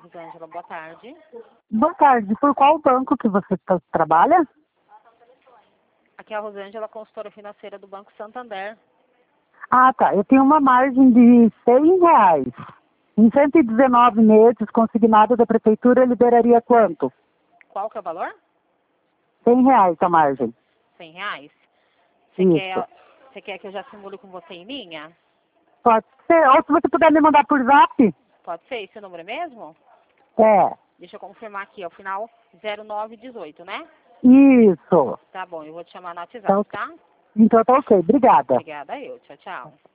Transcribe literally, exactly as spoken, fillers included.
Rosângela, boa tarde. Boa tarde. Por qual banco que você tá- trabalha? Aqui é a Rosângela, consultora financeira do Banco Santander. Ah, tá. Eu tenho uma margem de cem reais. Em cento e dezenove meses, consignado da prefeitura, eu liberaria quanto? Qual que é o valor? cem reais a margem. cem reais. Você Isso. quer, você quer que eu já simule com você em linha? Pode ser. Ou se você puder me mandar por zap. Pode ser esse o número mesmo? É. Deixa eu confirmar aqui, ao final zero nove dezoito, né? Isso. Tá bom, eu vou te chamar no Tá WhatsApp, ok. tá? Então tá ok. Obrigada. Obrigada, eu. Tchau, tchau.